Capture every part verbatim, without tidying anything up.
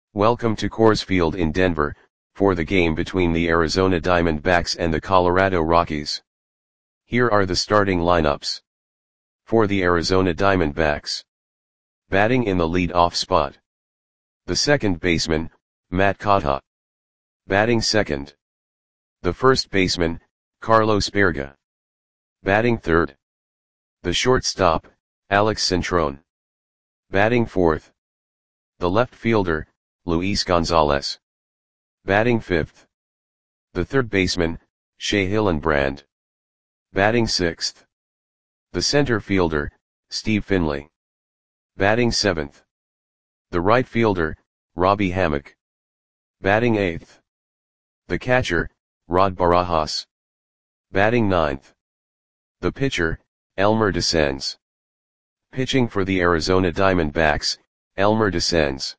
Welcome to Coors Field in Denver, for the game between the Arizona Diamondbacks and the Colorado Rockies. Here are the starting lineups. For the Arizona Diamondbacks. Batting in the lead-off spot. The second baseman, Matt Kata. Batting second. The first baseman, Carlos Baerga. Batting third. The shortstop, Alex Centrone. Batting fourth. The left fielder, Luis Gonzalez. Batting fifth. The third baseman, Shea Hillenbrand. Batting sixth. The center fielder, Steve Finley. Batting seventh. The right fielder, Robbie Hammock. Batting eighth. The catcher, Rod Barajas. Batting ninth. The pitcher, Elmer Descens. Pitching for the Arizona Diamondbacks, Elmer Descens.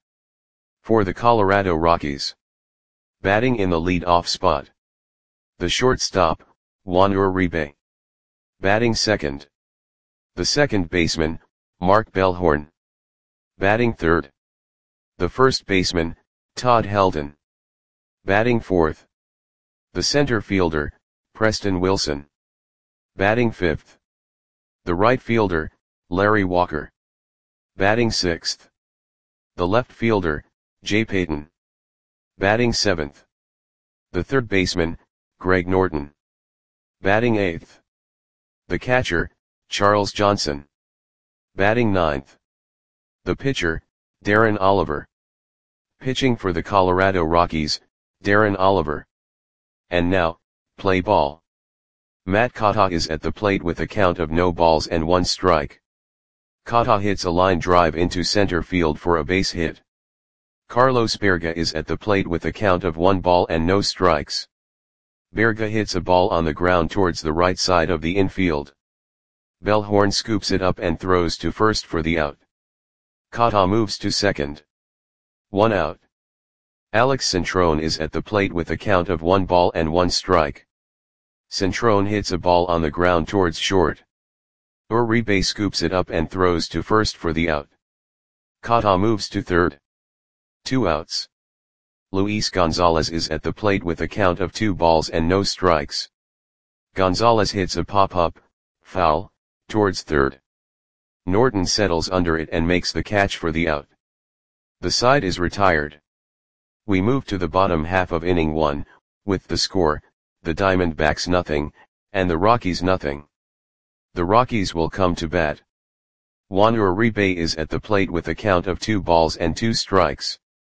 For the Colorado Rockies. Batting in the lead-off spot. The shortstop, Juan Uribe. Batting second. The second baseman, Mark Bellhorn. Batting third. The first baseman, Todd Helton. Batting fourth. The center fielder, Preston Wilson. Batting fifth. The right fielder, Larry Walker. Batting sixth. The left fielder, Jay Payton. Batting seventh. The third baseman, Greg Norton. Batting eighth. The catcher, Charles Johnson. Batting ninth. The pitcher, Darren Oliver. Pitching for the Colorado Rockies, Darren Oliver. And now, play ball. Matt Kata is at the plate with a count of no balls and one strike. Kata hits a line drive into center field for a base hit. Carlos Baerga is at the plate with a count of one ball and no strikes. Baerga hits a ball on the ground towards the right side of the infield. Bellhorn scoops it up and throws to first for the out. Kata moves to second. One out. Alex Centrone is at the plate with a count of one ball and one strike. Centrone hits a ball on the ground towards short. Uribe scoops it up and throws to first for the out. Kata moves to third. Two outs. Luis Gonzalez is at the plate with a count of two balls and no strikes. Gonzalez hits a pop-up, foul, towards third. Norton settles under it and makes the catch for the out. The side is retired. We move to the bottom half of inning one, with the score, the Diamondbacks nothing, and the Rockies nothing. The Rockies will come to bat. Juan Uribe is at the plate with a count of two balls and two strikes.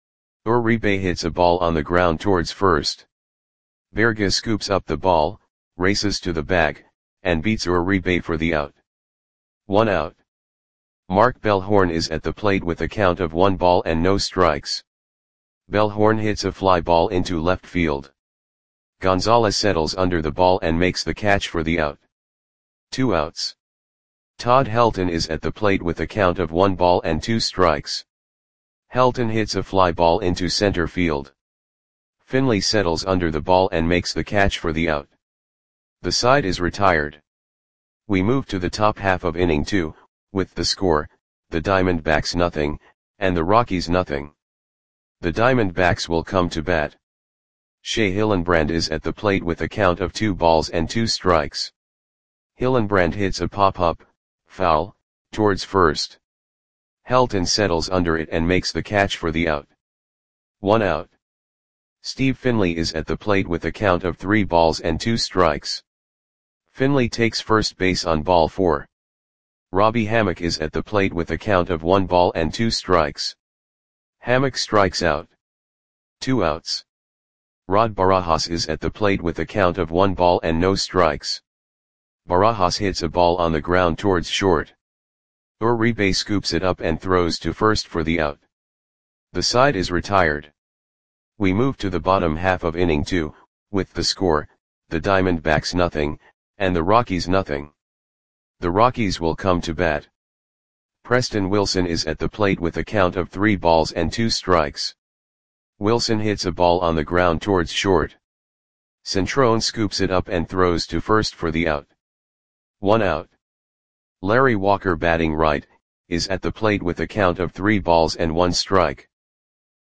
Uribe hits a ball on the ground towards first. Baerga scoops up the ball, races to the bag, and beats Uribe for the out. One out. Mark Bellhorn is at the plate with a count of one ball and no strikes. Bellhorn hits a fly ball into left field. Gonzalez settles under the ball and makes the catch for the out. Two outs. Todd Helton is at the plate with a count of one ball and two strikes. Helton hits a fly ball into center field. Finley settles under the ball and makes the catch for the out. The side is retired. We move to the top half of inning two, with the score, the Diamondbacks nothing, and the Rockies nothing. The Diamondbacks will come to bat. Shea Hillenbrand is at the plate with a count of two balls and two strikes. Hillenbrand hits a pop-up, foul, towards first. Helton settles under it and makes the catch for the out. One out. Steve Finley is at the plate with a count of three balls and two strikes. Finley takes first base on ball four. Robbie Hammock is at the plate with a count of one ball and two strikes. Hammock strikes out. Two outs. Rod Barajas is at the plate with a count of one ball and no strikes. Barajas hits a ball on the ground towards short. Uribe scoops it up and throws to first for the out. The side is retired. We move to the bottom half of inning two, with the score, the Diamondbacks nothing, and the Rockies nothing. The Rockies will come to bat. Preston Wilson is at the plate with a count of three balls and two strikes. Wilson hits a ball on the ground towards short. Centrone scoops it up and throws to first for the out. One out. Larry Walker, batting right, is at the plate with a count of three balls and one strike.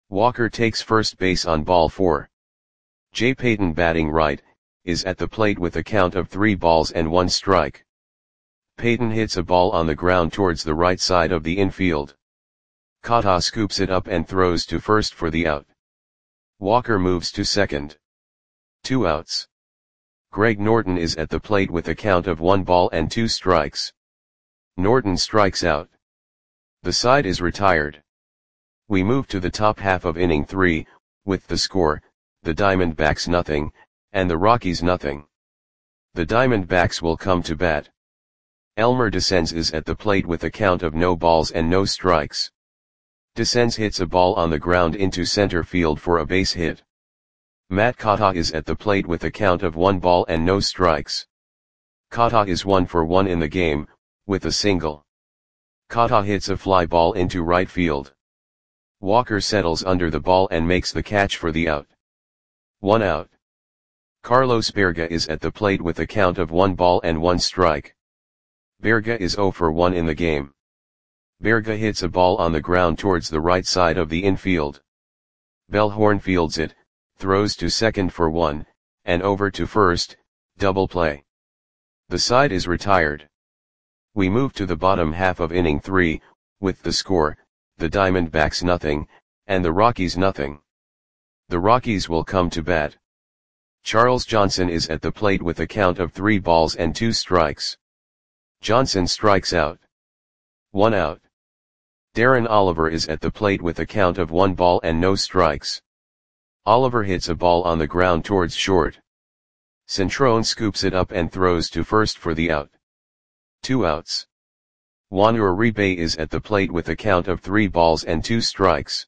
Walker takes first base on ball four. Jay Payton, batting right, is at the plate with a count of three balls and one strike. Payton hits a ball on the ground towards the right side of the infield. Kata scoops it up and throws to first for the out. Walker moves to second. Two outs. Greg Norton is at the plate with a count of one ball and two strikes. Norton strikes out. The side is retired. We move to the top half of inning three, with the score, the Diamondbacks nothing, and the Rockies nothing. The Diamondbacks will come to bat. Elmer Descens is at the plate with a count of no balls and no strikes. Descens hits a ball on the ground into center field for a base hit. Matt Kata is at the plate with a count of one ball and no strikes. Kata is one for one in the game, with a single. Kata hits a fly ball into right field. Walker settles under the ball and makes the catch for the out. One out. Carlos Berga is at the plate with a count of one ball and one strike. Berga is zero for one in the game. Berga hits a ball on the ground towards the right side of the infield. Bellhorn fields it, throws to second for one, and over to first, double play. The side is retired. We move to the bottom half of inning three, with the score, the Diamondbacks nothing, and the Rockies nothing. The Rockies will come to bat. Charles Johnson is at the plate with a count of three balls and two strikes. Johnson strikes out. One out. Darren Oliver is at the plate with a count of one ball and no strikes. Oliver hits a ball on the ground towards short. Centrone scoops it up and throws to first for the out. Two outs. Juan Uribe is at the plate with a count of three balls and two strikes.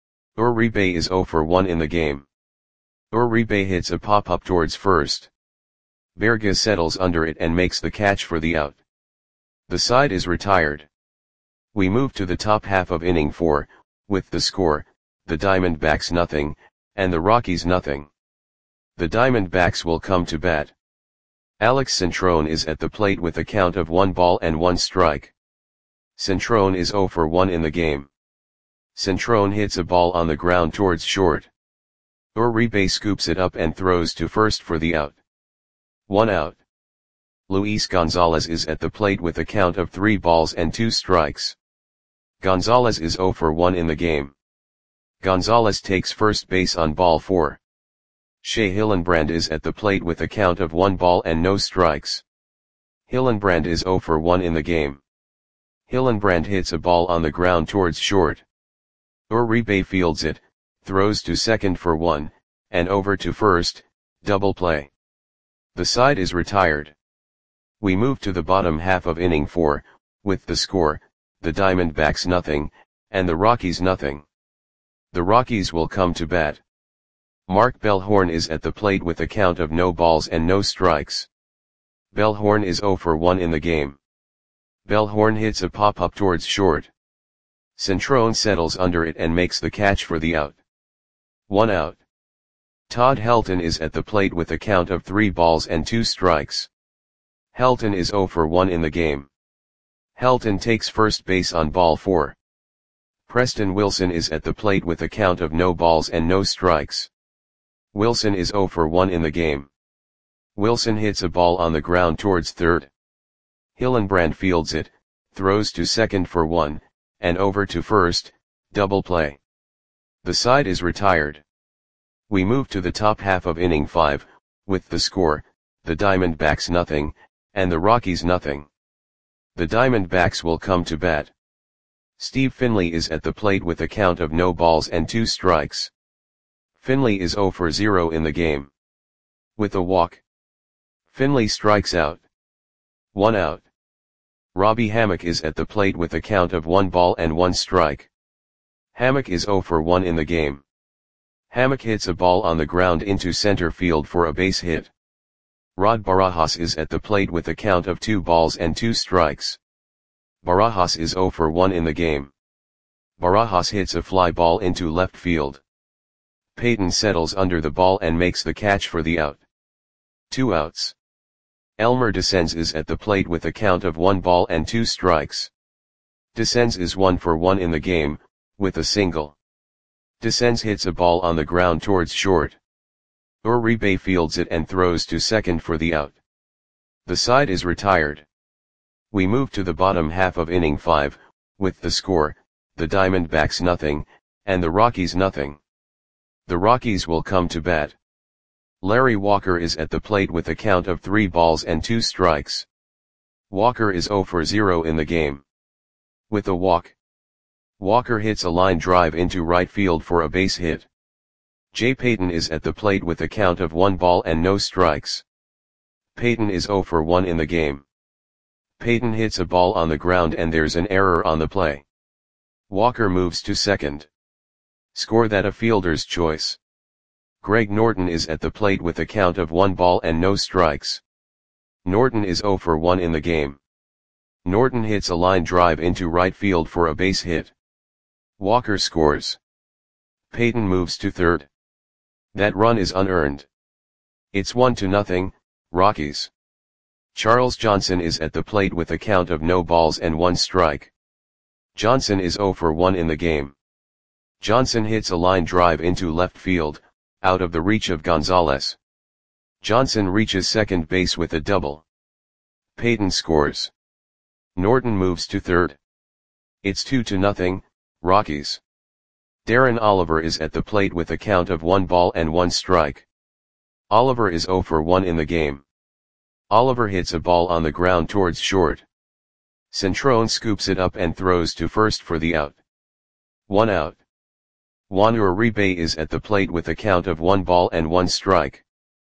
Uribe is zero for one in the game. Uribe hits a pop-up towards first. Berga settles under it and makes the catch for the out. The side is retired. We move to the top half of inning four, with the score, the Diamondbacks nothing, and the Rockies nothing. The Diamondbacks will come to bat. Alex Centrone is at the plate with a count of one ball and one strike. Centrone is zero for one in the game. Centrone hits a ball on the ground towards short. Uribe scoops it up and throws to first for the out. One out. Luis Gonzalez is at the plate with a count of three balls and two strikes. Gonzalez is zero for one in the game. Gonzalez takes first base on ball four. Shea Hillenbrand is at the plate with a count of one ball and no strikes. Hillenbrand is zero for one in the game. Hillenbrand hits a ball on the ground towards short. Uribe fields it, throws to second for one, and over to first, double play. The side is retired. We move to the bottom half of inning four, with the score, the Diamondbacks nothing, and the Rockies nothing. The Rockies will come to bat. Mark Bellhorn is at the plate with a count of no balls and no strikes. Bellhorn is zero for one in the game. Bellhorn hits a pop-up towards short. Centrone settles under it and makes the catch for the out. One out. Todd Helton is at the plate with a count of three balls and two strikes. Helton is zero for one in the game. Helton takes first base on ball four. Preston Wilson is at the plate with a count of no balls and no strikes. Wilson is zero for one in the game. Wilson hits a ball on the ground towards third. Hillenbrand fields it, throws to second for one, and over to first, double play. The side is retired. We move to the top half of inning five, with the score, the Diamondbacks nothing, and the Rockies nothing. The Diamondbacks will come to bat. Steve Finley is at the plate with a count of no balls and two strikes. Finley is zero for zero in the game. With a walk. Finley strikes out. One out. Robbie Hammock is at the plate with a count of one ball and one strike. Hammock is zero for one in the game. Hammock hits a ball on the ground into center field for a base hit. Rod Barajas is at the plate with a count of two balls and two strikes. Barajas is zero for one in the game. Barajas hits a fly ball into left field. Payton settles under the ball and makes the catch for the out. Two outs. Elmer Descens is at the plate with a count of one ball and two strikes. Descens is one for one in the game, with a single. Descends hits a ball on the ground towards short. Uribe fields it and throws to second for the out. The side is retired. We move to the bottom half of inning five, with the score, the Diamondbacks nothing, and the Rockies nothing. The Rockies will come to bat. Larry Walker is at the plate with a count of three balls and two strikes. Walker is zero for zero in the game. With a walk, Walker hits a line drive into right field for a base hit. Jay Payton is at the plate with a count of one ball and no strikes. Payton is zero for one in the game. Payton hits a ball on the ground and there's an error on the play. Walker moves to second. Score that a fielder's choice. Greg Norton is at the plate with a count of one ball and no strikes. Norton is zero for one in the game. Norton hits a line drive into right field for a base hit. Walker scores. Payton moves to third. That run is unearned. It's one to nothing, Rockies. Charles Johnson is at the plate with a count of no balls and one strike. Johnson is zero for one in the game. Johnson hits a line drive into left field, out of the reach of Gonzalez. Johnson reaches second base with a double. Payton scores. Norton moves to third. It's two to nothing, Rockies. Darren Oliver is at the plate with a count of one ball and one strike. Oliver is zero for one in the game. Oliver hits a ball on the ground towards short. Centrone scoops it up and throws to first for the out. One out. Juan Uribe is at the plate with a count of one ball and one strike.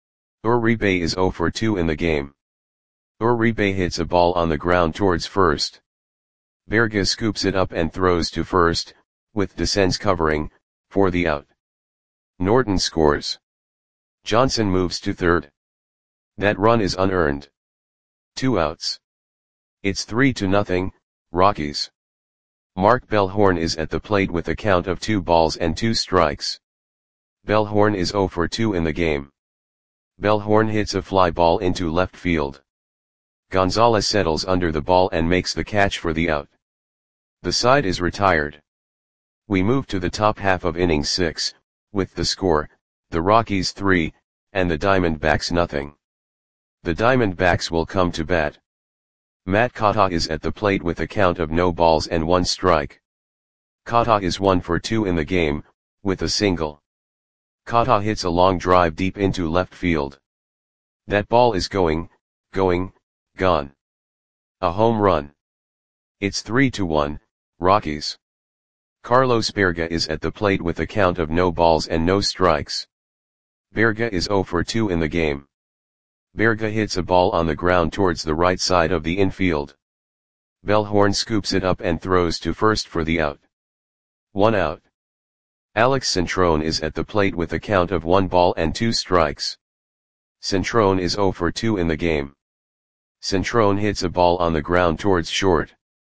Uribe is zero for two in the game. Uribe hits a ball on the ground towards first. Berga scoops it up and throws to first, with Descends covering, for the out. Norton scores. Johnson moves to third. That run is unearned. Two outs. It's three to nothing, Rockies. Mark Bellhorn is at the plate with a count of two balls and two strikes. Bellhorn is zero for two in the game. Bellhorn hits a fly ball into left field. Gonzalez settles under the ball and makes the catch for the out. The side is retired. We move to the top half of inning six, with the score, the Rockies three, and the Diamondbacks nothing. The Diamondbacks will come to bat. Matt Kata is at the plate with a count of no balls and one strike. Kata is one for two in the game, with a single. Kata hits a long drive deep into left field. That ball is going, going, gone. A home run. It's three to one, Rockies. Carlos Berga is at the plate with a count of no balls and no strikes. Berga is zero for two in the game. Berga hits a ball on the ground towards the right side of the infield. Bellhorn scoops it up and throws to first for the out. One out. Alex Centrone is at the plate with a count of one ball and two strikes. Centrone is zero for two in the game. Centrone hits a ball on the ground towards short.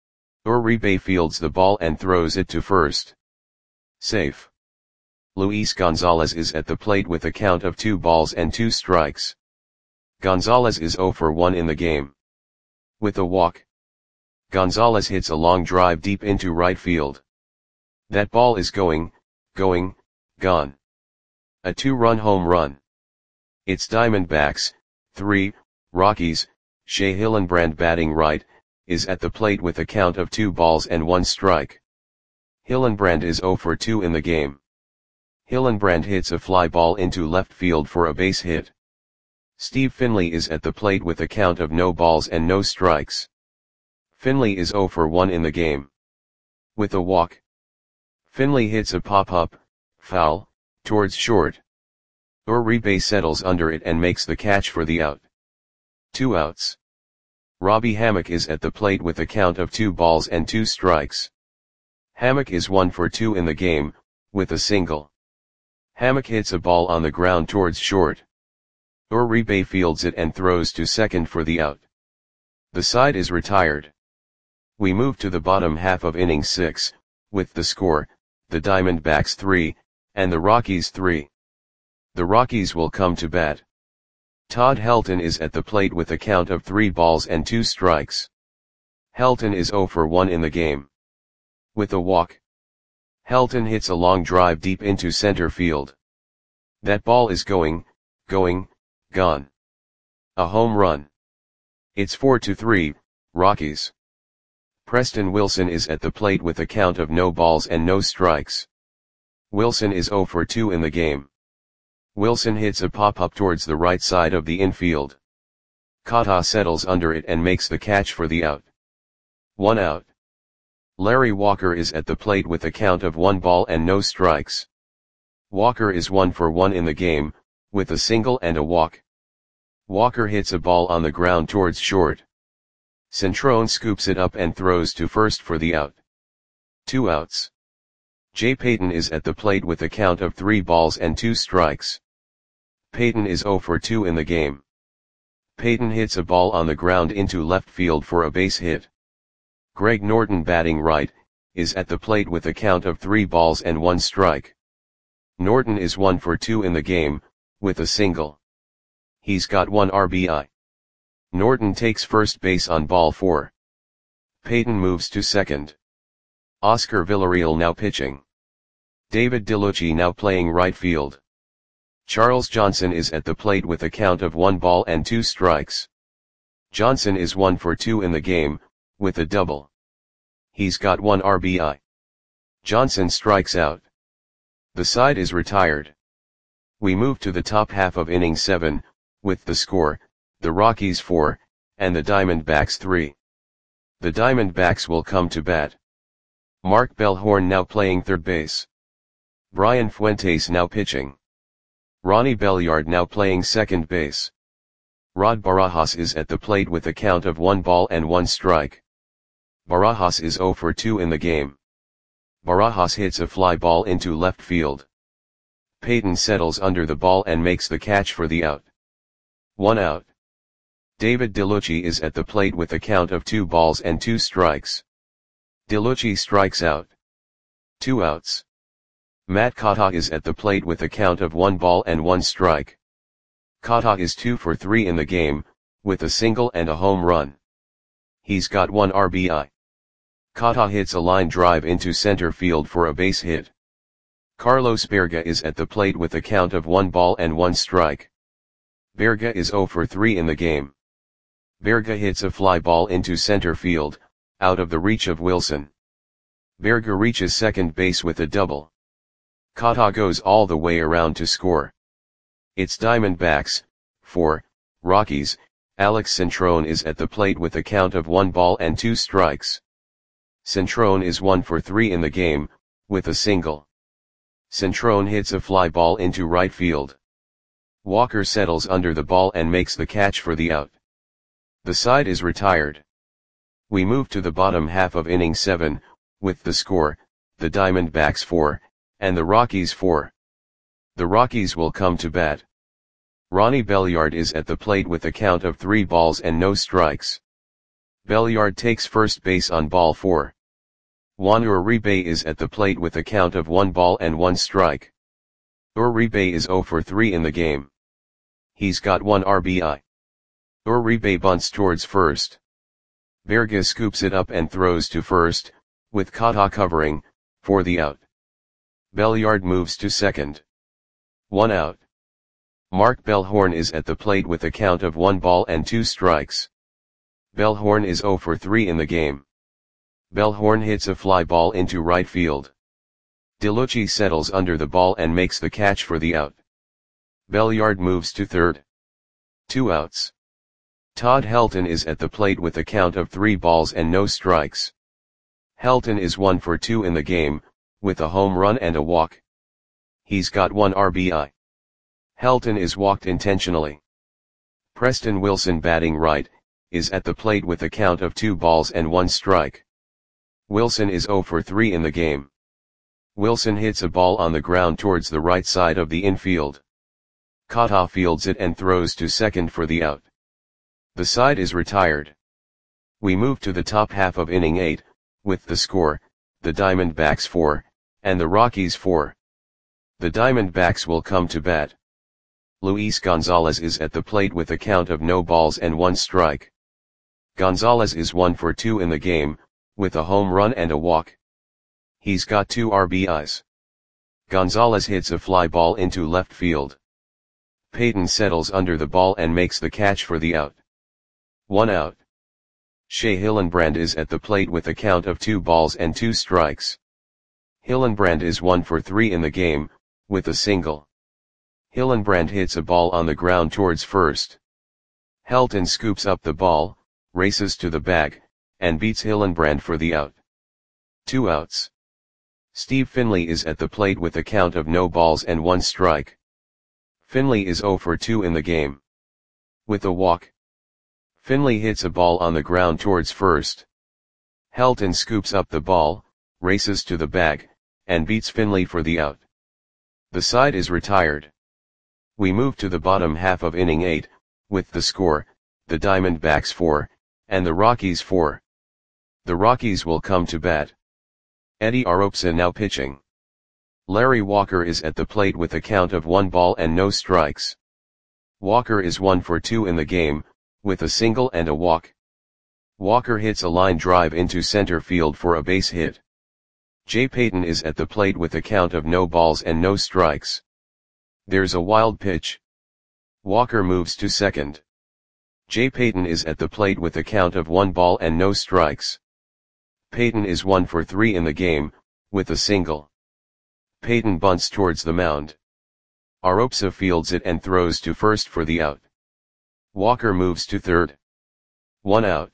Uribe fields the ball and throws it to first. Safe. Luis Gonzalez is at the plate with a count of two balls and two strikes. Gonzalez is zero for one in the game. With a walk, Gonzalez hits a long drive deep into right field. That ball is going, going, gone. A two-run home run. It's Diamondbacks, three, Rockies. Shea Hillenbrand batting right, is at the plate with a count of two balls and one strike. Hillenbrand is zero for two in the game. Hillenbrand hits a fly ball into left field for a base hit. Steve Finley is at the plate with a count of no balls and no strikes. Finley is zero for one in the game. With a walk, Finley hits a pop-up, foul, towards short. Uribe settles under it and makes the catch for the out. Two outs. Robbie Hammock is at the plate with a count of two balls and two strikes. Hammock is one for two in the game, with a single. Hammock hits a ball on the ground towards short. Uribe fields it and throws to second for the out. The side is retired. We move to the bottom half of inning six, with the score, the Diamondbacks three, and the Rockies three. The Rockies will come to bat. Todd Helton is at the plate with a count of three balls and two strikes. Helton is zero for one in the game. With a walk, Helton hits a long drive deep into center field. That ball is going, going, gone. A home run. It's four to three, Rockies. Preston Wilson is at the plate with a count of no balls and no strikes. Wilson is zero for two in the game. Wilson hits a pop-up towards the right side of the infield. Kata settles under it and makes the catch for the out. One out. Larry Walker is at the plate with a count of one ball and no strikes. Walker is one for one in the game, with a single and a walk. Walker hits a ball on the ground towards short. Centrone scoops it up and throws to first for the out. Two outs. Jay Payton is at the plate with a count of three balls and two strikes. Payton is zero for two in the game. Payton hits a ball on the ground into left field for a base hit. Greg Norton, batting right, is at the plate with a count of three balls and one strike. Norton is one for two in the game, with a single. He's got one R B I. Norton takes first base on ball four. Payton moves to second. Oscar Villarreal now pitching. David DeLucci now playing right field. Charles Johnson is at the plate with a count of one ball and two strikes. Johnson is one for two in the game, with a double. He's got one R B I. Johnson strikes out. The side is retired. We move to the top half of inning seven, with the score, the Rockies four, and the Diamondbacks three. The Diamondbacks will come to bat. Mark Bellhorn now playing third base. Brian Fuentes now pitching. Ronnie Belliard now playing second base. Rod Barajas is at the plate with a count of one ball and one strike. Barajas is zero for two in the game. Barajas hits a fly ball into left field. Payton settles under the ball and makes the catch for the out. One out. David DeLucci is at the plate with a count of two balls and two strikes. DeLucci strikes out. Two outs. Matt Kata is at the plate with a count of one ball and one strike. Kata is two for three in the game, with a single and a home run. He's got one R B I. Kata hits a line drive into center field for a base hit. Carlos Berga is at the plate with a count of one ball and one strike. Berga is zero for three in the game. Berga hits a fly ball into center field, out of the reach of Wilson. Berga reaches second base with a double. Kata goes all the way around to score. It's Diamondbacks, four, Rockies. Alex Centrone is at the plate with a count of one ball and two strikes. Centrone is one for three in the game, with a single. Centrone hits a fly ball into right field. Walker settles under the ball and makes the catch for the out. The side is retired. We move to the bottom half of inning seven, with the score, the Diamondbacks four, and the Rockies four. The Rockies will come to bat. Ronnie Belliard is at the plate with a count of three balls and no strikes. Belliard takes first base on ball four. Juan Uribe is at the plate with a count of one ball and one strike. Uribe is zero for three in the game. He's got one R B I. Uribe bunts towards first. Berga scoops it up and throws to first, with Kata covering, for the out. Belliard moves to second. One out. Mark Bellhorn is at the plate with a count of one ball and two strikes. Bellhorn is zero for three in the game. Bellhorn hits a fly ball into right field. DeLucci settles under the ball and makes the catch for the out. Belliard moves to third. Two outs. Todd Helton is at the plate with a count of three balls and no strikes. Helton is one for two in the game, with a home run and a walk. He's got one R B I. Helton is walked intentionally. Preston Wilson, batting right, is at the plate with a count of two balls and one strike. Wilson is zero for three in the game. Wilson hits a ball on the ground towards the right side of the infield. Kata fields it and throws to second for the out. The side is retired. We move to the top half of inning eight, with the score, the Diamondbacks four, and the Rockies four. The Diamondbacks will come to bat. Luis Gonzalez is at the plate with a count of no balls and one strike. Gonzalez is one for two in the game, with a home run and a walk. He's got two R B Is. Gonzalez hits a fly ball into left field. Payton settles under the ball and makes the catch for the out. One out. Shea Hillenbrand is at the plate with a count of two balls and two strikes. Hillenbrand is one for three in the game, with a single. Hillenbrand hits a ball on the ground towards first. Helton scoops up the ball, races to the bag, and beats Hillenbrand for the out. Two outs. Steve Finley is at the plate with a count of no balls and one strike. Finley is zero for two in the game. With a walk. Finley hits a ball on the ground towards first. Helton scoops up the ball, races to the bag, and beats Finley for the out. The side is retired. We move to the bottom half of inning eight, with the score, the Diamondbacks four, and the Rockies four. The Rockies will come to bat. Eddie Aropsa now pitching. Larry Walker is at the plate with a count of one ball and no strikes. Walker is one for two in the game, with a single and a walk. Walker hits a line drive into center field for a base hit. Jay Payton is at the plate with a count of no balls and no strikes. There's a wild pitch. Walker moves to second. Jay Payton is at the plate with a count of one ball and no strikes. Payton is one for three in the game, with a single. Payton bunts towards the mound. Aropsa fields it and throws to first for the out. Walker moves to third. One out.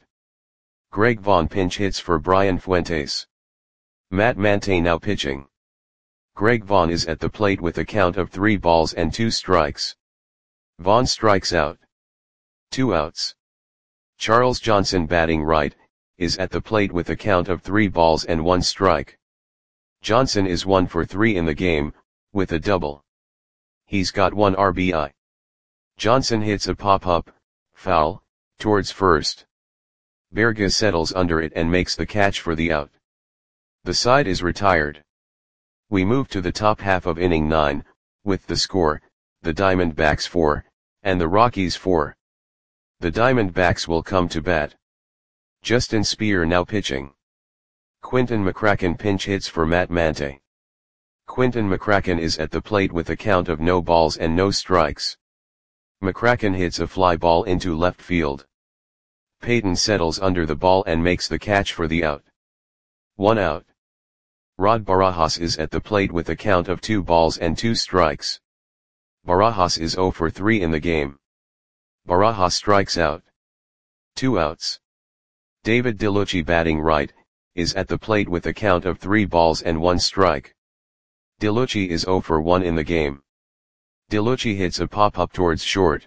Greg Vaughn pinch hits for Brian Fuentes. Matt Mante now pitching. Greg Vaughn is at the plate with a count of three balls and two strikes. Vaughn strikes out. Two outs. Charles Johnson batting right, is at the plate with a count of three balls and one strike. Johnson is one for three in the game, with a double. He's got one R B I. Johnson hits a pop-up, foul, towards first. Berga settles under it and makes the catch for the out. The side is retired. We move to the top half of inning nine, with the score, the Diamondbacks four, and the Rockies four. The Diamondbacks will come to bat. Justin Speer now pitching. Quinton McCracken pinch hits for Matt Mante. Quinton McCracken is at the plate with a count of no balls and no strikes. McCracken hits a fly ball into left field. Payton settles under the ball and makes the catch for the out. One out. Rod Barajas is at the plate with a count of two balls and two strikes. Barajas is zero for three in the game. Barajas strikes out. Two outs. David DeLucci batting right, is at the plate with a count of three balls and one strike. DeLucci is zero for one in the game. DeLucci hits a pop-up towards short.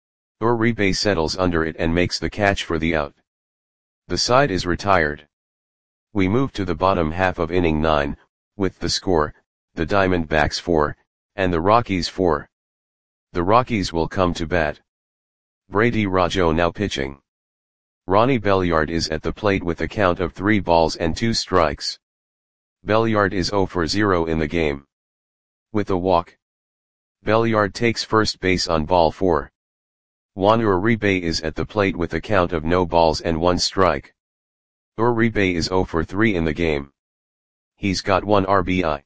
Uribe settles under it and makes the catch for the out. The side is retired. We move to the bottom half of inning nine, with the score, the Diamondbacks four, and the Rockies four. The Rockies will come to bat. Brady Rajo now pitching. Ronnie Belliard is at the plate with a count of three balls and two strikes. Belliard is zero for zero in the game. With a walk. Belliard takes first base on ball four. Juan Uribe is at the plate with a count of no balls and one strike. Uribe is zero for three in the game. He's got one R B I.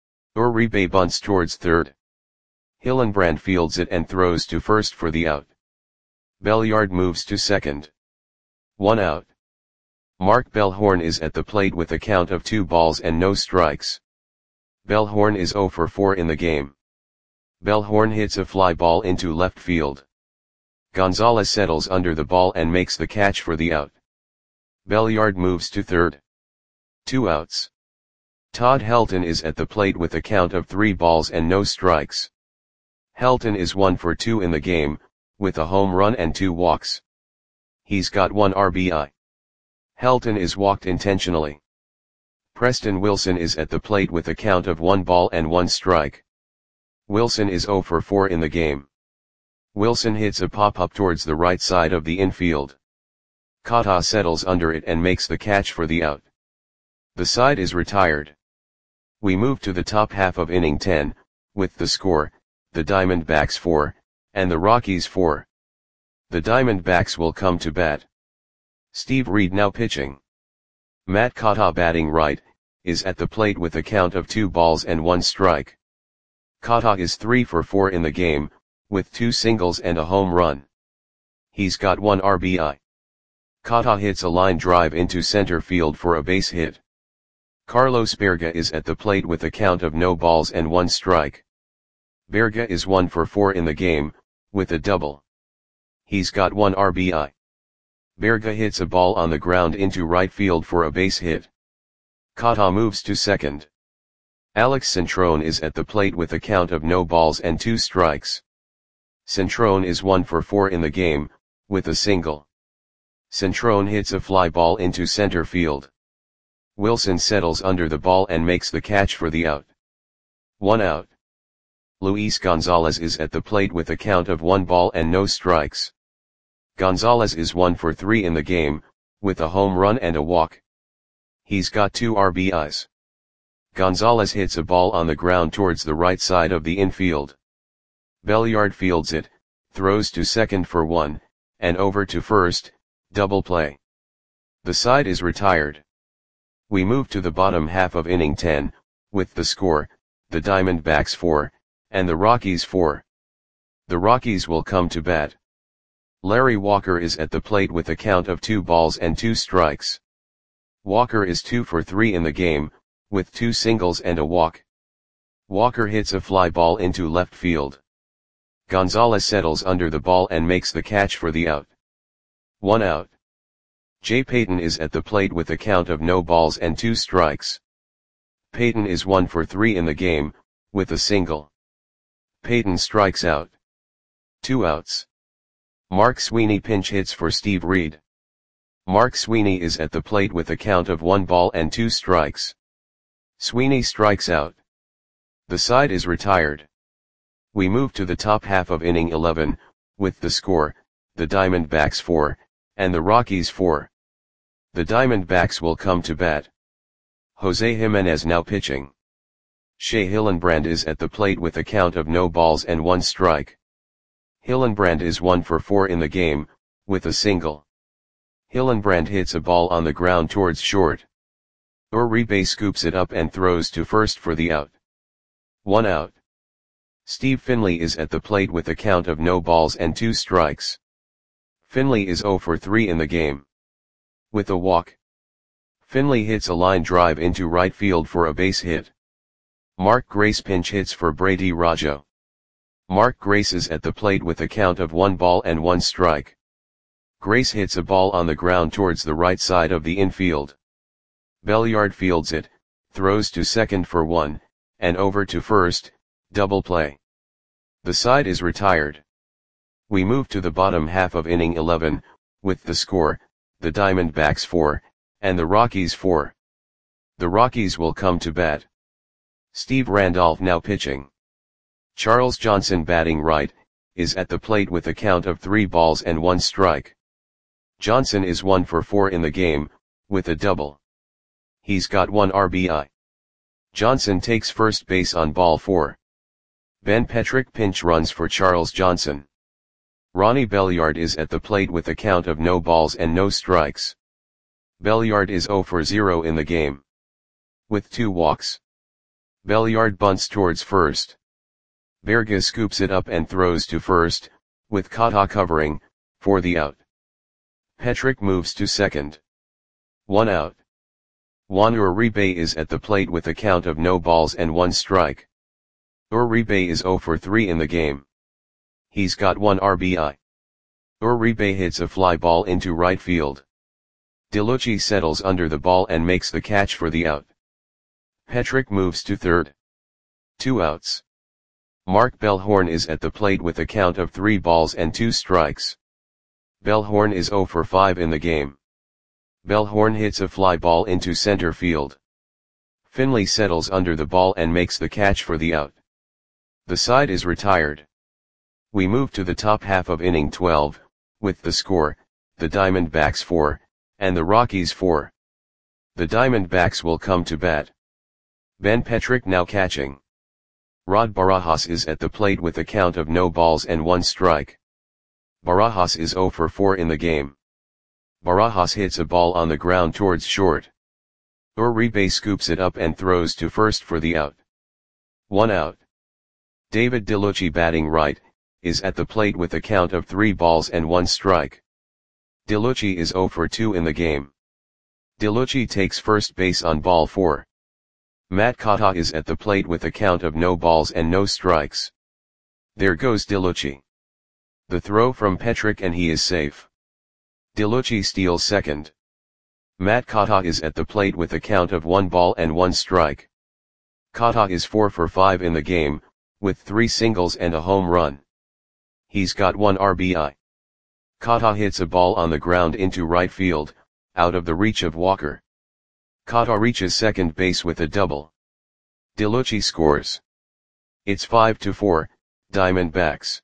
Uribe bunts towards third. Hillenbrand fields it and throws to first for the out. Belliard moves to second. One out. Mark Bellhorn is at the plate with a count of two balls and no strikes. Bellhorn is zero for four in the game. Bellhorn hits a fly ball into left field. Gonzalez settles under the ball and makes the catch for the out. Belliard moves to third. Two outs. Todd Helton is at the plate with a count of three balls and no strikes. Helton is one for two in the game, with a home run and two walks. He's got one R B I. Helton is walked intentionally. Preston Wilson is at the plate with a count of one ball and one strike. Wilson is zero for four in the game. Wilson hits a pop-up towards the right side of the infield. Kata settles under it and makes the catch for the out. The side is retired. We move to the top half of inning ten, with the score, the Diamondbacks four, and the Rockies four. The Diamondbacks will come to bat. Steve Reed now pitching. Matt Kata batting right, is at the plate with a count of two balls and one strike. Kata is three for four in the game, with two singles and a home run. He's got one R B I. Kata hits a line drive into center field for a base hit. Carlos Berga is at the plate with a count of no balls and one strike. Berga is one for four in the game, with a double. He's got one R B I. Berga hits a ball on the ground into right field for a base hit. Kata moves to second. Alex Centrone is at the plate with a count of no balls and two strikes. Centrone is one for four in the game, with a single. Centrone hits a fly ball into center field. Wilson settles under the ball and makes the catch for the out. One out. Luis Gonzalez is at the plate with a count of one ball and no strikes. Gonzalez is one for three in the game, with a home run and a walk. He's got two R B Is. Gonzalez hits a ball on the ground towards the right side of the infield. Belliard fields it, throws to second for one, and over to first, double play. The side is retired. We move to the bottom half of inning ten, with the score, the Diamondbacks four, and the Rockies four. The Rockies will come to bat. Larry Walker is at the plate with a count of two balls and two strikes. Walker is two for three in the game, with two singles and a walk. Walker hits a fly ball into left field. Gonzalez settles under the ball and makes the catch for the out. One out. Jay Payton is at the plate with a count of no balls and two strikes. Payton is one for three in the game, with a single. Payton strikes out. Two outs. Mark Sweeney pinch hits for Steve Reed. Mark Sweeney is at the plate with a count of one ball and two strikes. Sweeney strikes out. The side is retired. We move to the top half of inning eleven, with the score, the Diamondbacks four, and the Rockies four. The Diamondbacks will come to bat. Jose Jimenez now pitching. Shea Hillenbrand is at the plate with a count of no balls and one strike. Hillenbrand is one for four in the game, with a single. Hillenbrand hits a ball on the ground towards short. Uribe scoops it up and throws to first for the out. One out. Steve Finley is at the plate with a count of no balls and two strikes. Finley is zero for three in the game. With a walk. Finley hits a line drive into right field for a base hit. Mark Grace pinch hits for Brady Rajo. Mark Grace is at the plate with a count of one ball and one strike. Grace hits a ball on the ground towards the right side of the infield. Belliard fields it, throws to second for one, and over to first, double play. The side is retired. We move to the bottom half of inning eleven, with the score, the Diamondbacks four, and the Rockies four. The Rockies will come to bat. Steve Randolph now pitching. Charles Johnson batting right, is at the plate with a count of three balls and one strike. Johnson is one for four in the game, with a double. He's got one R B I. Johnson takes first base on ball four. Ben Petrick pinch runs for Charles Johnson. Ronnie Belliard is at the plate with a count of no balls and no strikes. Belliard is zero for zero in the game. With two walks. Belliard bunts towards first. Berga scoops it up and throws to first, with Kata covering, for the out. Petrick moves to second. One out. Juan Uribe is at the plate with a count of no balls and one strike. Uribe is zero for three in the game. He's got one R B I. Uribe hits a fly ball into right field. DeLucci settles under the ball and makes the catch for the out. Petrick moves to third. Two outs. Mark Bellhorn is at the plate with a count of three balls and two strikes. Bellhorn is zero for five in the game. Bellhorn hits a fly ball into center field. Finley settles under the ball and makes the catch for the out. The side is retired. We move to the top half of inning twelve, with the score, the Diamondbacks four, and the Rockies four. The Diamondbacks will come to bat. Ben Petrick now catching. Rod Barajas is at the plate with a count of no balls and one strike. Barajas is zero for four in the game. Barajas hits a ball on the ground towards short. Uribe scoops it up and throws to first for the out. One out. David DeLucci, batting right, is at the plate with a count of three balls and one strike. DeLucci is zero for two in the game. DeLucci takes first base on ball four. Matt Kata is at the plate with a count of no balls and no strikes. There goes DeLucci. The throw from Petrick and he is safe. DeLucci steals second. Matt Kata is at the plate with a count of one ball and one strike. Kata is four for five in the game, with three singles and a home run. He's got one R B I. Kata hits a ball on the ground into right field, out of the reach of Walker. Kata reaches second base with a double. DeLucci scores. It's five to four, Diamondbacks.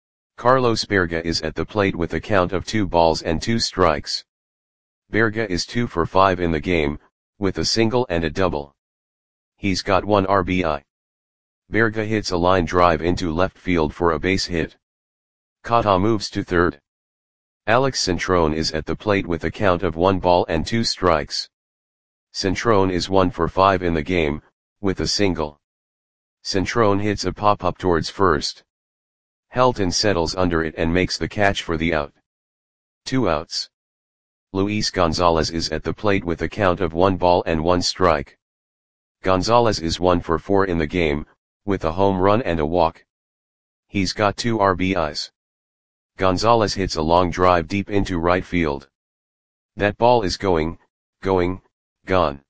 Carlos Berga is at the plate with a count of two balls and two strikes. Berga is two for five in the game, with a single and a double. He's got one R B I. Berga hits a line drive into left field for a base hit. Kata moves to third. Alex Centrone is at the plate with a count of one ball and two strikes. Centrone is one for five in the game, with a single. Centrone hits a pop-up towards first. Helton settles under it and makes the catch for the out. Two outs. Luis Gonzalez is at the plate with a count of one ball and one strike. Gonzalez is one for four in the game, with a home run and a walk. He's got two R B Is. Gonzalez hits a long drive deep into right field. That ball is going, going, gone.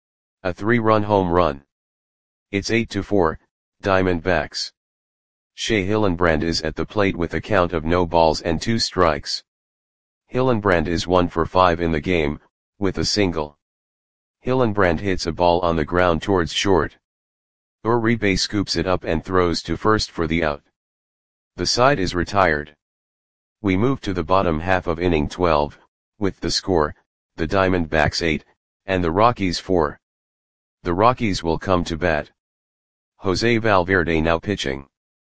A three-run home run. It's eight to four, Diamondbacks. Shea Hillenbrand is at the plate with a count of no balls and two strikes. Hillenbrand is one for five in the game, with a single. Hillenbrand hits a ball on the ground towards short. Uribe scoops it up and throws to first for the out. The side is retired. We move to the bottom half of inning twelve, with the score, the Diamondbacks eight, and the Rockies four. The Rockies will come to bat. Jose Valverde now pitching.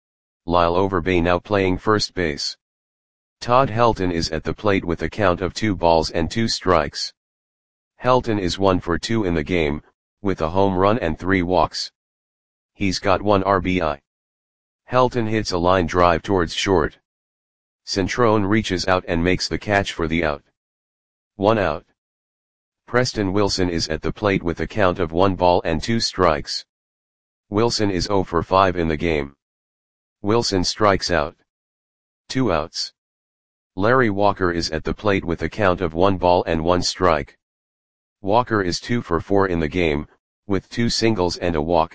Lyle Overbay now playing first base. Todd Helton is at the plate with a count of two balls and two strikes. Helton is one for two in the game, with a home run and three walks. He's got one R B I. Helton hits a line drive towards short. Centrone reaches out and makes the catch for the out. One out. Preston Wilson is at the plate with a count of one ball and two strikes. Wilson is zero for five in the game. Wilson strikes out. Two outs. Larry Walker is at the plate with a count of one ball and one strike. Walker is two for four in the game, with two singles and a walk.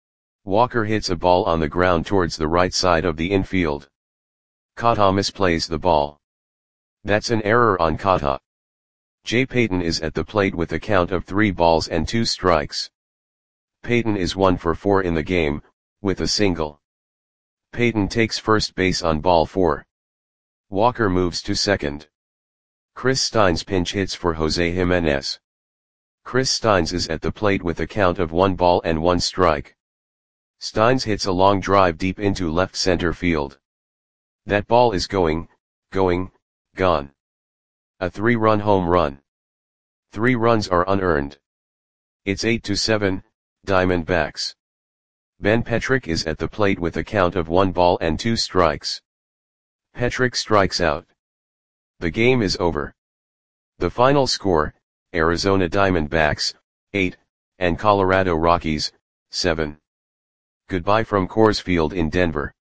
Walker hits a ball on the ground towards the right side of the infield. Kata misplays the ball. That's an error on Kata. Jay Payton is at the plate with a count of three balls and two strikes. Payton is one for four in the game, with a single. Payton takes first base on ball four. Walker moves to second. Chris Steins pinch hits for Jose Jimenez. Chris Steins is at the plate with a count of one ball and one strike. Steins hits a long drive deep into left center field. That ball is going, going, gone. A three-run home run. Three runs are unearned. It's eight to seven, Diamondbacks. Ben Petrick is at the plate with a count of one ball and two strikes. Petrick strikes out. The game is over. The final score, Arizona Diamondbacks, eight, and Colorado Rockies, seven. Goodbye from Coors Field in Denver.